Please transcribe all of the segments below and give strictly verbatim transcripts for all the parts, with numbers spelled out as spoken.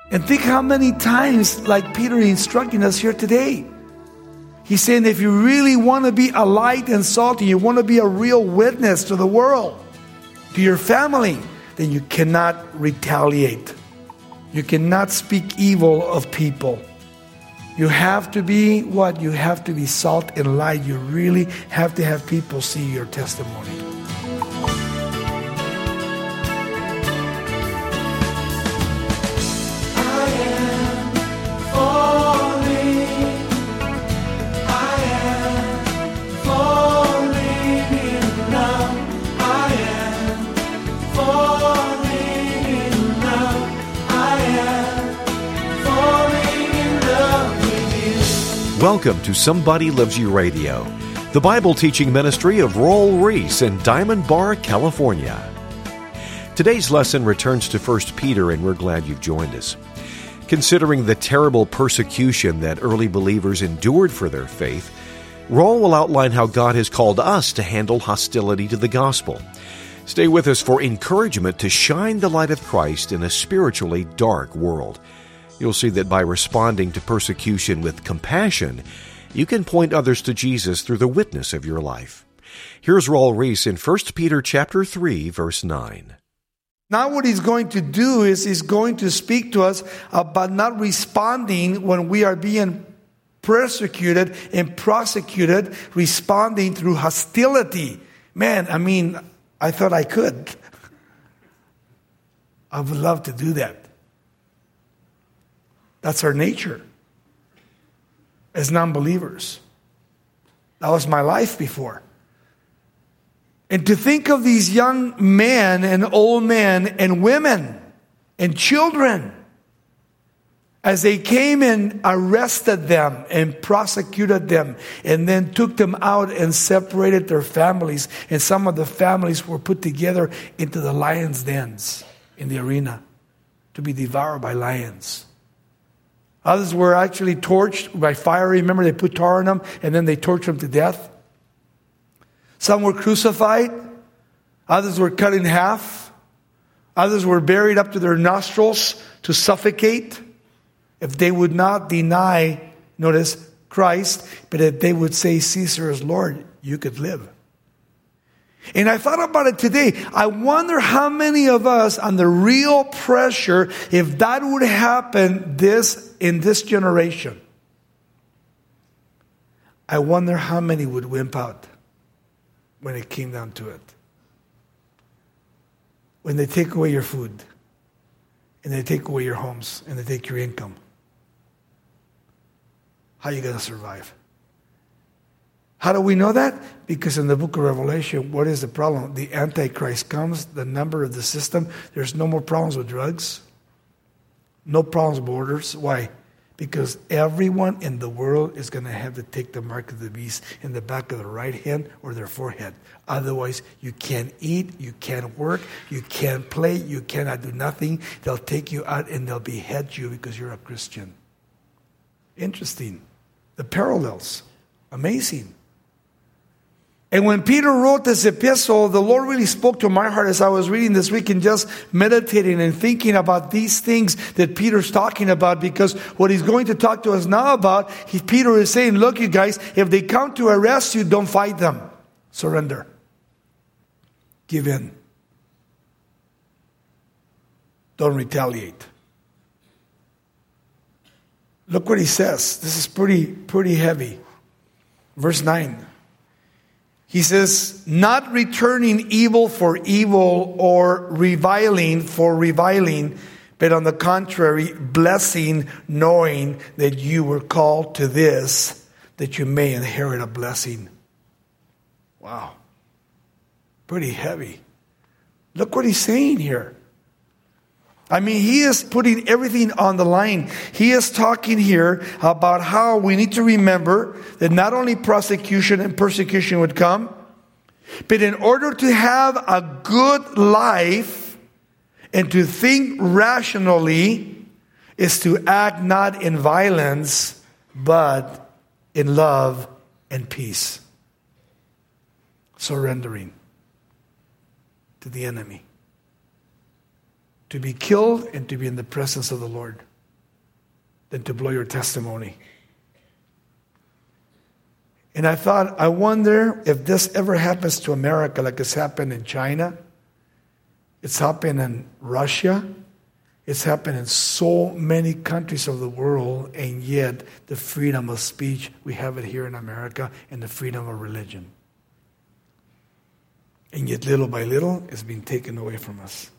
And think how many times, like Peter instructing us here today. He's saying if you really want to be a light and salt, and you want to be a real witness to the world, to your family, then you cannot retaliate. You cannot speak evil of people. You have to be what? You have to be salt and light. You really have to have people see your testimony. Welcome to Somebody Loves You Radio, the Bible teaching ministry of Roel Reese in Diamond Bar, California. Today's lesson returns to First Peter, and we're glad you've joined us. Considering the terrible persecution that early believers endured for their faith, Roel will outline how God has called us to handle hostility to the gospel. Stay with us for encouragement to shine the light of Christ in a spiritually dark world. You'll see that by responding to persecution with compassion, you can point others to Jesus through the witness of your life. Here's Roel Reese in First Peter chapter three, verse nine. Now what he's going to do is he's going to speak to us about not responding when we are being persecuted and prosecuted, responding through hostility. Man, I mean, I thought I could. I would love to do that. That's our nature as non-believers. That was my life before. And to think of these young men and old men and women and children as they came and arrested them and prosecuted them and then took them out and separated their families. And some of the families were put together into the lions' dens in the arena to be devoured by lions. Others were actually torched by fire. Remember, they put tar on them and then they tortured them to death. Some were crucified. Others were cut in half. Others were buried up to their nostrils to suffocate. If they would not deny, notice, Christ, but if they would say Caesar is Lord, you could live. And I thought about it today. I wonder how many of us, under real pressure, if that would happen this in this generation, I wonder how many would wimp out when it came down to it. When they take away your food, and they take away your homes, and they take your income. How are you going to survive? How do we know that? Because in the book of Revelation, what is the problem? The Antichrist comes, the number of the system. There's no more problems with drugs. No problems with borders. Why? Because everyone in the world is going to have to take the mark of the beast in the back of their right hand or their forehead. Otherwise, you can't eat, you can't work, you can't play, you cannot do nothing. They'll take you out and they'll behead you because you're a Christian. Interesting. The parallels. Amazing. And when Peter wrote this epistle, the Lord really spoke to my heart as I was reading this week and just meditating and thinking about these things that Peter's talking about, because what he's going to talk to us now about, he, Peter is saying, look, you guys, if they come to arrest you, don't fight them. Surrender. Give in. Don't retaliate. Look what he says. This is pretty, pretty heavy. Verse nine. He says, not returning evil for evil or reviling for reviling, but on the contrary, blessing, knowing that you were called to this, that you may inherit a blessing. Wow. Pretty heavy. Look what he's saying here. I mean, he is putting everything on the line. He is talking here about how we need to remember that not only prosecution and persecution would come, but in order to have a good life and to think rationally is to act not in violence, but in love and peace. Surrendering to the enemy. To be killed and to be in the presence of the Lord. than to blow your testimony. And I thought, I wonder if this ever happens to America like it's happened in China. It's happened in Russia. It's happened in so many countries of the world, and yet the freedom of speech, we have it here in America, and the freedom of religion. And yet little by little, it's been taken away from us.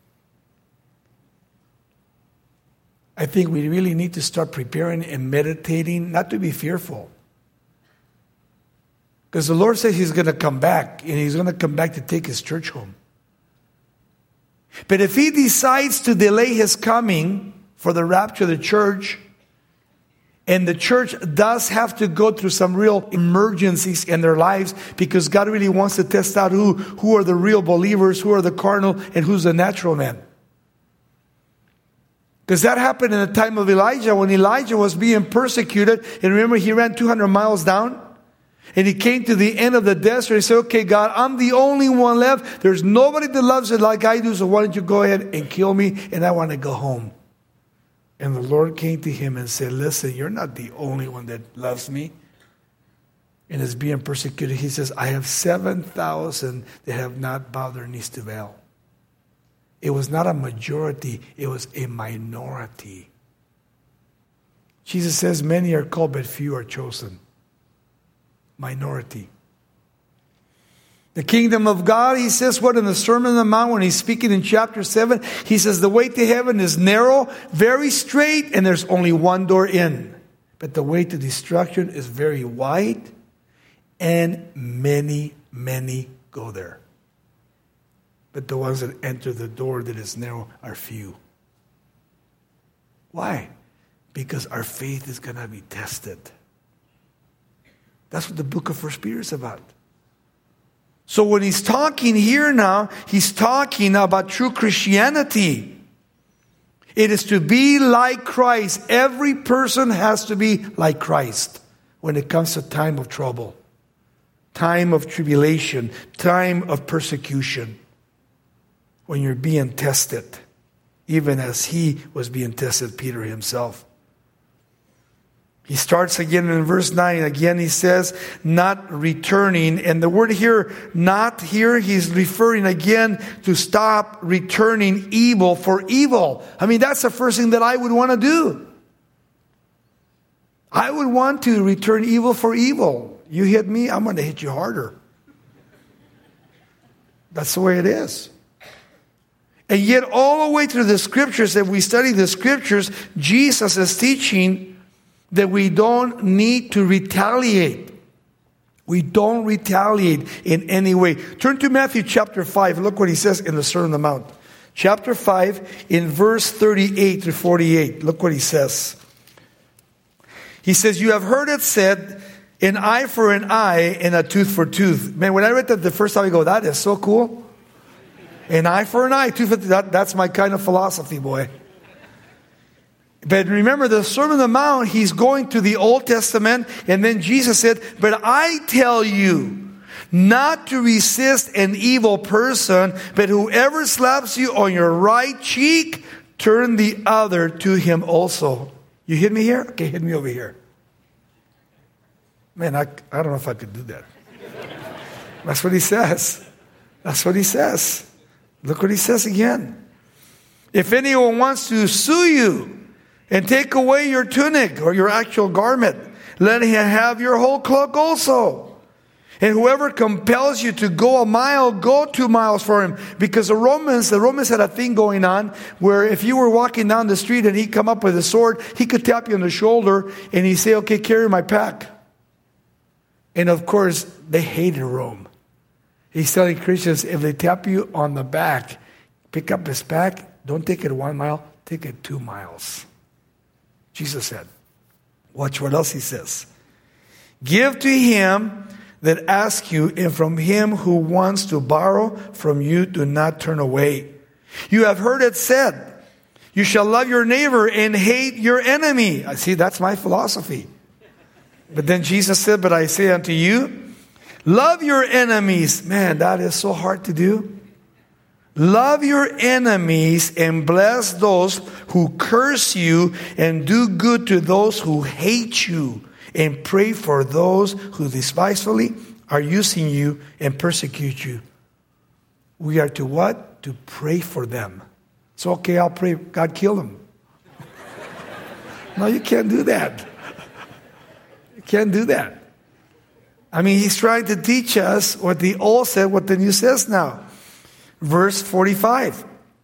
I think we really need to start preparing and meditating, not to be fearful. Because the Lord says He's going to come back, and He's going to come back to take His church home. But if He decides to delay His coming for the rapture of the church, and the church does have to go through some real emergencies in their lives, because God really wants to test out who, who are the real believers, who are the carnal, and who's the natural man. Because that happened in the time of Elijah, when Elijah was being persecuted. And remember, he ran two hundred miles down. And he came to the end of the desert. He said, okay, God, I'm the only one left. There's nobody that loves it like I do. So why don't you go ahead and kill me? And I want to go home. And the Lord came to him and said, listen, you're not the only one that loves me and is being persecuted. He says, I have seven thousand that have not bowed their knees to Baal. It was not a majority. It was a minority. Jesus says, many are called, but few are chosen. Minority. The kingdom of God, He says, what in the Sermon on the Mount, when He's speaking in chapter seven, He says, the way to heaven is narrow, very straight, and there's only one door in. But the way to destruction is very wide, and many, many go there. But the ones that enter the door that is narrow are few. Why? Because our faith is going to be tested. That's what the book of First Peter is about. So when he's talking here now, he's talking about true Christianity. It is to be like Christ. Every person has to be like Christ when it comes to time of trouble, time of tribulation, time of persecution. When you're being tested, even as he was being tested, Peter himself. He starts again in verse nine. Again, he says, not returning. And the word here, not here, he's referring again to stop returning evil for evil. I mean, that's the first thing that I would want to do. I would want to return evil for evil. You hit me, I'm going to hit you harder. That's the way it is. And yet all the way through the scriptures, if we study the scriptures, Jesus is teaching that we don't need to retaliate. We don't retaliate in any way. Turn to Matthew chapter five. Look what he says in the Sermon on the Mount. Chapter five, in verse thirty-eight to forty-eight. Look what he says. He says, you have heard it said, an eye for an eye and a tooth for tooth. Man, when I read that the first time, I go, that is so cool. An eye for an eye, tooth for tooth. That, that's my kind of philosophy, boy. But remember, the Sermon on the Mount, he's going to the Old Testament, and then Jesus said, but I tell you not to resist an evil person, but whoever slaps you on your right cheek, turn the other to him also. You hit me here? Okay, hit me over here. Man, I, I don't know if I could do that. That's what he says. That's what he says. Look what he says again. If anyone wants to sue you and take away your tunic or your actual garment, let him have your whole cloak also. And whoever compels you to go a mile, go two miles for him. Because the Romans, the Romans had a thing going on where if you were walking down the street and he'd come up with a sword, he could tap you on the shoulder and he'd say, okay, carry my pack. And of course, they hated Rome. He's telling Christians, if they tap you on the back, pick up his pack, don't take it one mile, take it two miles. Jesus said. Watch what else he says. Give to him that asks you, and from him who wants to borrow from you, do not turn away. You have heard it said, you shall love your neighbor and hate your enemy. I see, that's my philosophy. But then Jesus said, but I say unto you, love your enemies. Man, that is so hard to do. Love your enemies and bless those who curse you, and do good to those who hate you, and pray for those who despitefully are using you and persecute you. We are to what? To pray for them. It's okay, I'll pray, God kill them. No, you can't do that. You can't do that. I mean, he's trying to teach us what the old said, what the new says now. Verse forty-five.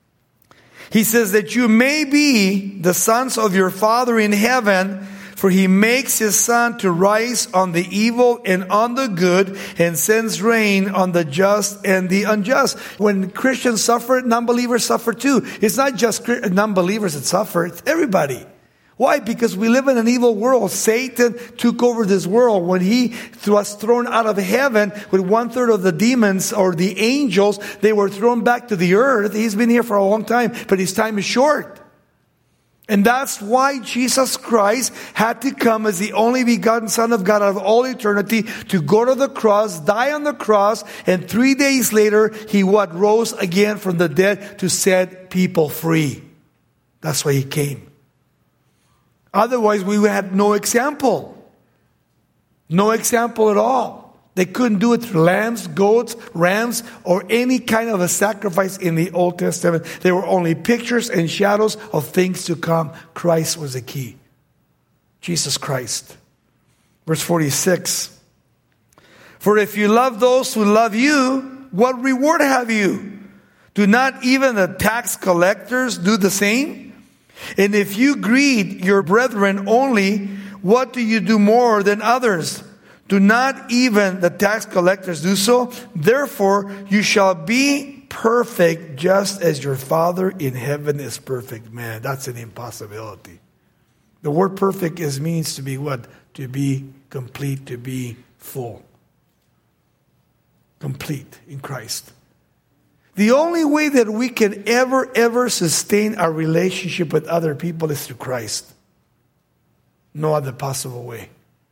He says that you may be the sons of your Father in heaven, for he makes his sun to rise on the evil and on the good, and sends rain on the just and the unjust. When Christians suffer, non-believers suffer too. It's not just non-believers that suffer, it's everybody. Why? Because we live in an evil world. Satan took over this world. When he was thrown out of heaven with one third of the demons or the angels, they were thrown back to the earth. He's been here for a long time, but his time is short. And that's why Jesus Christ had to come as the only begotten Son of God out of all eternity to go to the cross, die on the cross, and three days later, he what? Rose again from the dead to set people free. That's why he came. Otherwise, we would have no example. No example at all. They couldn't do it through lambs, goats, rams, or any kind of a sacrifice in the Old Testament. They were only pictures and shadows of things to come. Christ was the key. Jesus Christ. Verse forty-six. For if you love those who love you, what reward have you? Do not even the tax collectors do the same? And if you greet your brethren only, what do you do more than others? Do not even the tax collectors do so? Therefore, you shall be perfect just as your Father in heaven is perfect. Man, that's an impossibility. The word perfect is means to be what? To be complete, to be full. Complete in Christ. The only way that we can ever, ever sustain our relationship with other people is through Christ. No other possible way.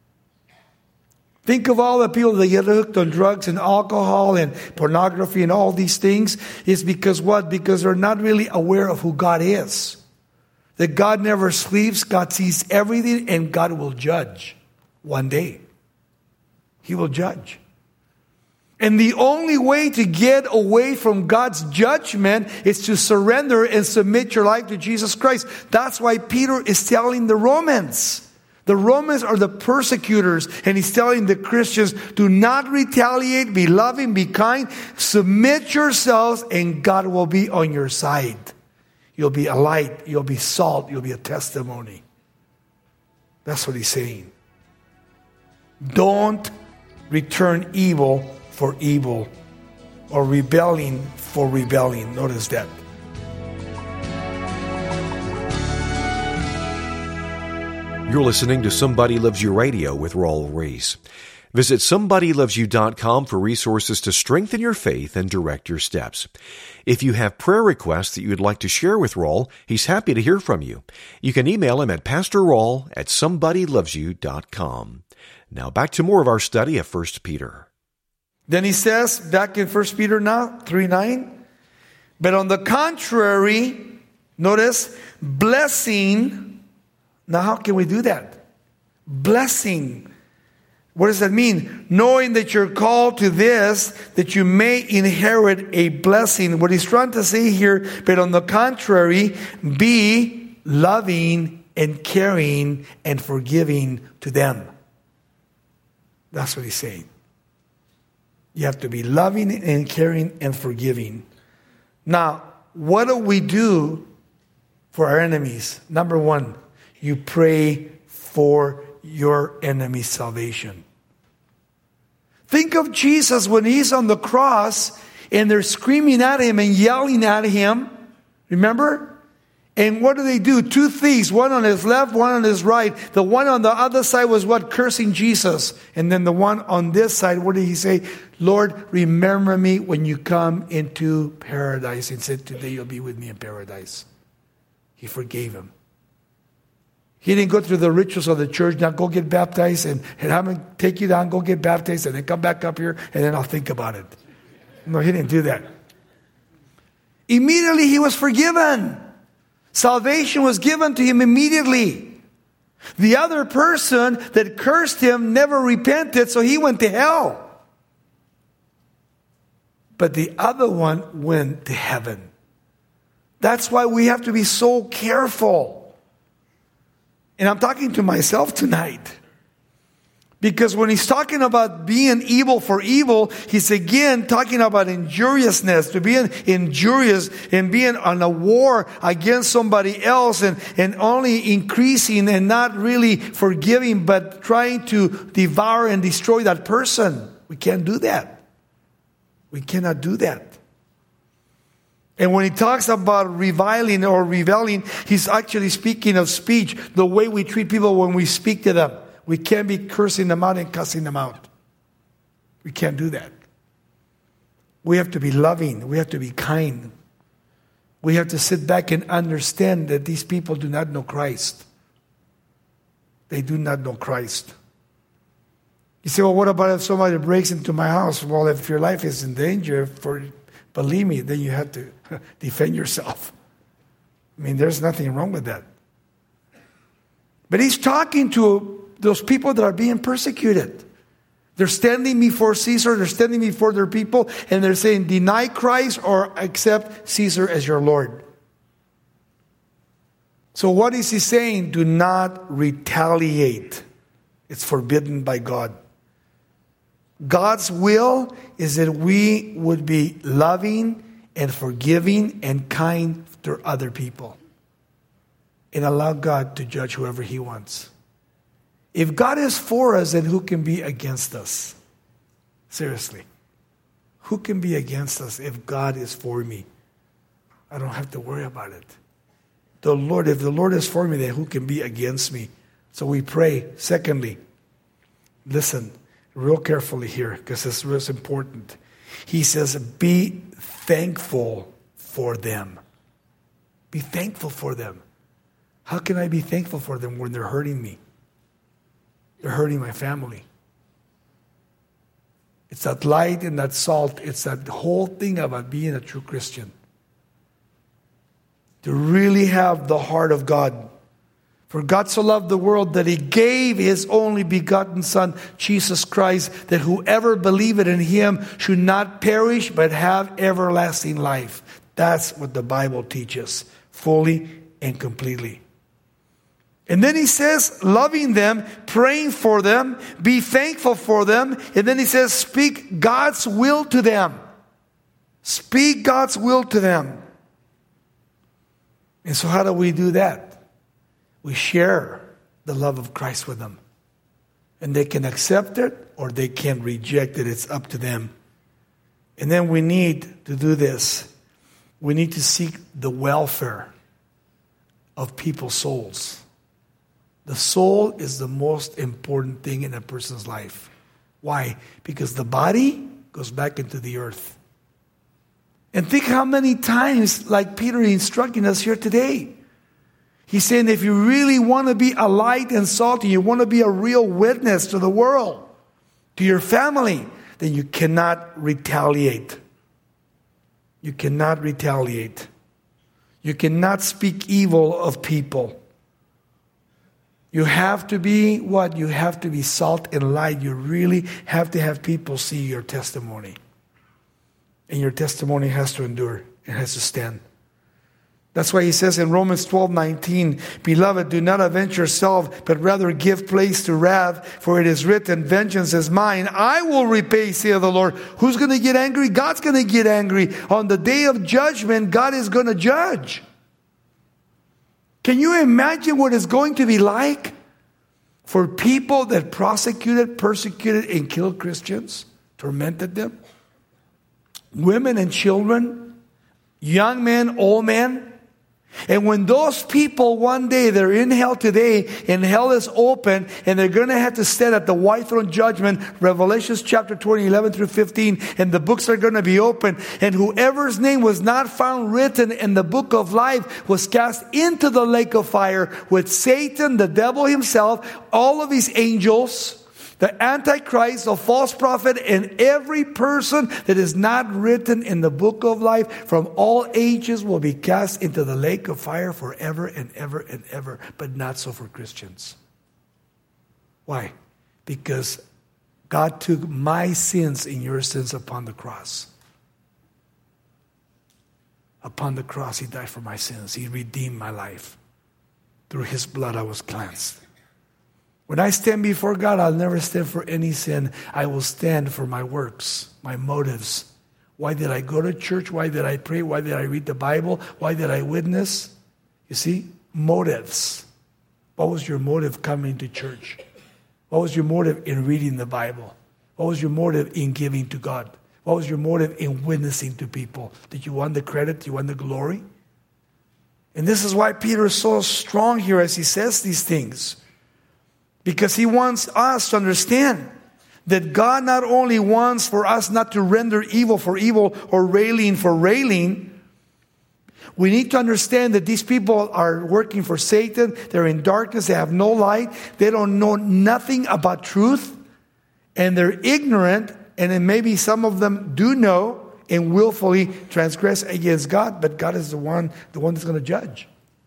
Think of all the people that get hooked on drugs and alcohol and pornography and all these things. It's because what? Because they're not really aware of who God is. That God never sleeps, God sees everything, and God will judge one day. He will judge. And the only way to get away from God's judgment is to surrender and submit your life to Jesus Christ. That's why Peter is telling the Romans. The Romans are the persecutors. And he's telling the Christians, do not retaliate, be loving, be kind. Submit yourselves and God will be on your side. You'll be a light, you'll be salt, you'll be a testimony. That's what he's saying. Don't return evil for evil, or rebelling for rebelling. Notice that. You're listening to Somebody Loves You Radio with Raul Reese. Visit somebody loves you dot com for resources to strengthen your faith and direct your steps. If you have prayer requests that you would like to share with Raul, he's happy to hear from you. You can email him at pastor raul at somebody loves you dot com. Now back to more of our study of First Peter. Then he says, back in First Peter now, three nine, but on the contrary, notice, blessing. Now how can we do that? Blessing. What does that mean? Knowing that you're called to this, that you may inherit a blessing. What he's trying to say here, but on the contrary, be loving and caring and forgiving to them. That's what he's saying. You have to be loving and caring and forgiving. Now, what do we do for our enemies? Number one, you pray for your enemy's salvation. Think of Jesus when he's on the cross and they're screaming at him and yelling at him. Remember? And what do they do? Two thieves, one on his left, one on his right. The one on the other side was what? Cursing Jesus. And then the one on this side, what did he say? Lord, remember me when you come into paradise. And said, today you'll be with me in paradise. He forgave him. He didn't go through the rituals of the church. Now go get baptized and, and have him take you down, go get baptized, and then come back up here, and then I'll think about it. No, he didn't do that. Immediately he was forgiven. Salvation was given to him immediately. The other person that cursed him never repented, so he went to hell. But the other one went to heaven. That's why we have to be so careful. And I'm talking to myself tonight. Because when he's talking about being evil for evil, he's again talking about injuriousness, to being injurious and being on a war against somebody else and, and only increasing and not really forgiving, but trying to devour and destroy that person. We can't do that. We cannot do that. And when he talks about reviling or reveling, he's actually speaking of speech, the way we treat people when we speak to them. We can't be cursing them out and cussing them out. We can't do that. We have to be loving. We have to be kind. We have to sit back and understand that these people do not know Christ. They do not know Christ. You say, well, what about if somebody breaks into my house? Well, if your life is in danger, for believe me, then you have to defend yourself. I mean, there's nothing wrong with that. But he's talking to those people that are being persecuted. They're standing before Caesar, they're standing before their people, and they're saying, deny Christ or accept Caesar as your Lord. So what is he saying? Do not retaliate. It's forbidden by God. God's will is that we would be loving and forgiving and kind to other people. And allow God to judge whoever he wants. If God is for us, then who can be against us? Seriously. Who can be against us if God is for me? I don't have to worry about it. The Lord, if the Lord is for me, then who can be against me? So we pray. Secondly, listen real carefully here, because this is important. He says, be thankful for them. Be thankful for them. How can I be thankful for them when they're hurting me? They're hurting my family. It's that light and that salt. It's that whole thing about being a true Christian. To really have the heart of God. For God so loved the world that he gave his only begotten Son, Jesus Christ, that whoever believeth in him should not perish but have everlasting life. That's what the Bible teaches, fully and completely. And then he says, loving them, praying for them, be thankful for them. And then he says, speak God's will to them. Speak God's will to them. And so how do we do that? We share the love of Christ with them. And they can accept it or they can reject it. It's up to them. And then we need to do this. We need to seek the welfare of people's souls. The soul is the most important thing in a person's life. Why? Because the body goes back into the earth. And think how many times, like Peter instructing us here today. He's saying if you really want to be a light and salt, and you want to be a real witness to the world, to your family, then you cannot retaliate. You cannot retaliate. You cannot speak evil of people. You have to be what? You have to be salt and light. You really have to have people see your testimony. And your testimony has to endure. It has to stand. That's why he says in Romans twelve nineteen, beloved, do not avenge yourself, but rather give place to wrath, for it is written, vengeance is mine. I will repay, saith the Lord. Who's going to get angry? God's going to get angry. On the day of judgment, God is going to judge. Can you imagine what it's going to be like for people that prosecuted, persecuted, and killed Christians, tormented them? Women and children, young men, old men. And when those people one day, they're in hell today, and hell is open, and they're going to have to stand at the white throne judgment, Revelation chapter twenty, eleven through fifteen, and the books are going to be open. And whoever's name was not found written in the book of life was cast into the lake of fire with Satan, the devil himself, all of his angels, The Antichrist, the false prophet, and every person that is not written in the book of life from all ages will be cast into the lake of fire forever and ever and ever. But not so for Christians. Why? Because God took my sins and your sins upon the cross. Upon the cross, He died for my sins. He redeemed my life. Through His blood, I was cleansed. When I stand before God, I'll never stand for any sin. I will stand for my works, my motives. Why did I go to church? Why did I pray? Why did I read the Bible? Why did I witness? You see, motives. What was your motive coming to church? What was your motive in reading the Bible? What was your motive in giving to God? What was your motive in witnessing to people? Did you want the credit? Did you want the glory? And this is why Peter is so strong here as he says these things. Because he wants us to understand that God not only wants for us not to render evil for evil or railing for railing. We need to understand that these people are working for Satan. They're in darkness. They have no light. They don't know nothing about truth. And they're ignorant. And then maybe some of them do know and willfully transgress against God. But God is the one, the one that's going to judge.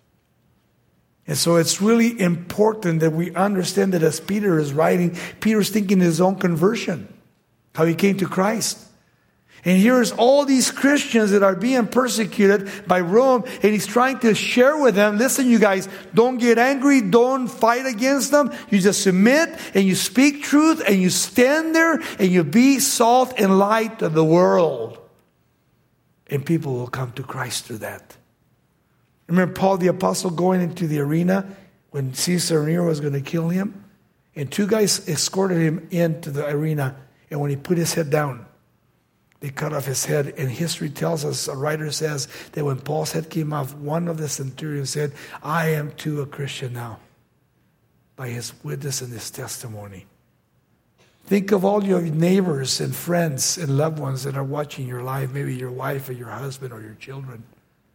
And so it's really important that we understand that as Peter is writing, Peter's thinking his own conversion, how he came to Christ. And here's all these Christians that are being persecuted by Rome, and he's trying to share with them, listen, you guys, don't get angry, don't fight against them. You just submit, and you speak truth, and you stand there, and you be salt and light to the world. And people will come to Christ through that. Remember Paul the Apostle going into the arena when Caesar Nero was going to kill him? And two guys escorted him into the arena. And when he put his head down, they cut off his head. And history tells us, a writer says, that when Paul's head came off, one of the centurions said, I am too a Christian now, by his witness and his testimony. Think of all your neighbors and friends and loved ones that are watching your life, maybe your wife or your husband or your children.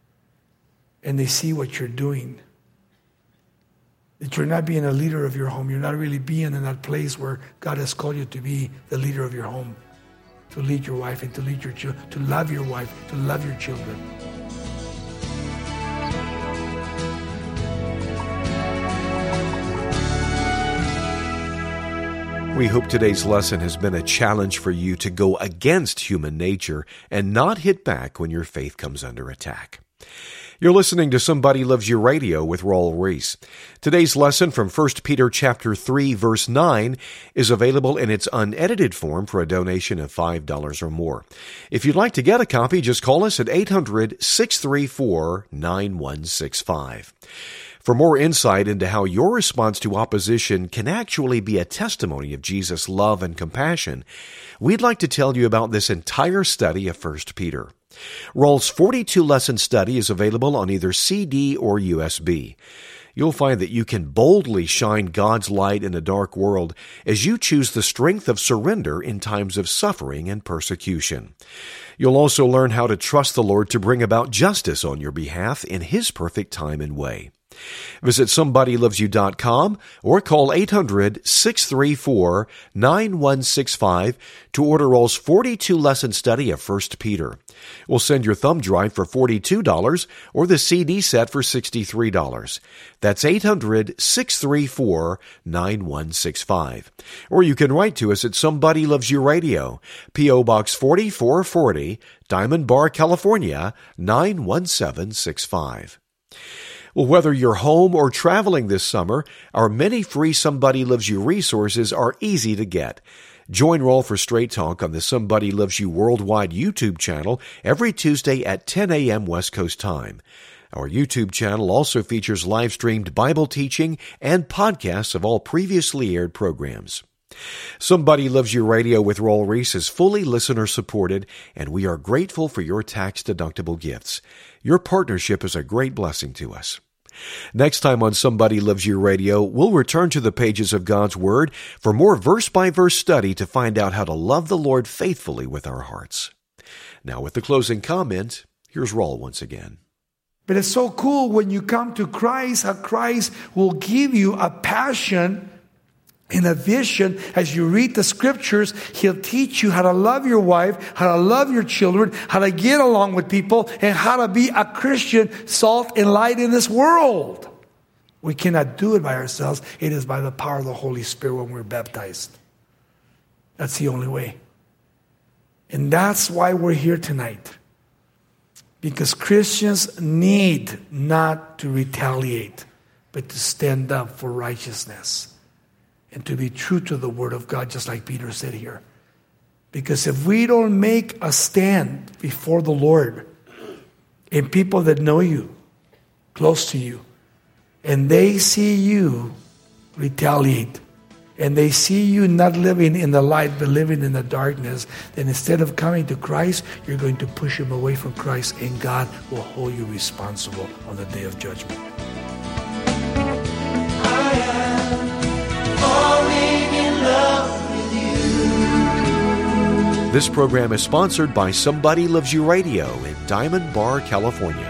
And they see what you're doing. That you're not being a leader of your home. You're not really being in that place where God has called you to be the leader of your home. To lead your wife and to lead your children. To love your wife. To love your children. We hope today's lesson has been a challenge for you to go against human nature and not hit back when your faith comes under attack. You're listening to Somebody Loves You Radio with Raul Ries. Today's lesson from First Peter chapter three, verse nine is available in its unedited form for a donation of five dollars or more. If you'd like to get a copy, just call us at eight hundred, six three four, nine one six five. For more insight into how your response to opposition can actually be a testimony of Jesus' love and compassion, we'd like to tell you about this entire study of First Peter. Raul's forty-two lesson study is available on either C D or U S B. You'll find that you can boldly shine God's light in a dark world as you choose the strength of surrender in times of suffering and persecution. You'll also learn how to trust the Lord to bring about justice on your behalf in His perfect time and way. Visit somebody loves you dot com or call eight hundred, six three four, nine one six five to order Raul's forty-two lesson study of First Peter. We'll send your thumb drive for forty-two dollars or the C D set for sixty-three dollars. That's eight hundred, six three four, nine one six five. Or you can write to us at Somebody Loves You Radio, P O Box forty-four forty, Diamond Bar, California, nine one seven six five. Well, whether you're home or traveling this summer, our many free Somebody Loves You resources are easy to get. Join Raul for Straight Talk on the Somebody Loves You Worldwide YouTube channel every Tuesday at ten a.m. West Coast time. Our YouTube channel also features live-streamed Bible teaching and podcasts of all previously aired programs. Somebody Loves You Radio with Raul Ries is fully listener-supported, and we are grateful for your tax-deductible gifts. Your partnership is a great blessing to us. Next time on Somebody Loves You Radio, we'll return to the pages of God's Word for more verse-by-verse study to find out how to love the Lord faithfully with our hearts. Now, with the closing comment, here's Raul once again. But it's so cool when you come to Christ, how Christ will give you a passion In addition, as you read the scriptures, he'll teach you how to love your wife, how to love your children, how to get along with people, and how to be a Christian, salt and light in this world. We cannot do it by ourselves. It is by the power of the Holy Spirit when we're baptized. That's the only way. And that's why we're here tonight. Because Christians need not to retaliate, but to stand up for righteousness. And to be true to the Word of God, just like Peter said here. Because if we don't make a stand before the Lord, and people that know you, close to you, and they see you retaliate, and they see you not living in the light, but living in the darkness, then instead of coming to Christ, you're going to push them away from Christ, and God will hold you responsible on the day of judgment. This program is sponsored by Somebody Loves You Radio in Diamond Bar, California.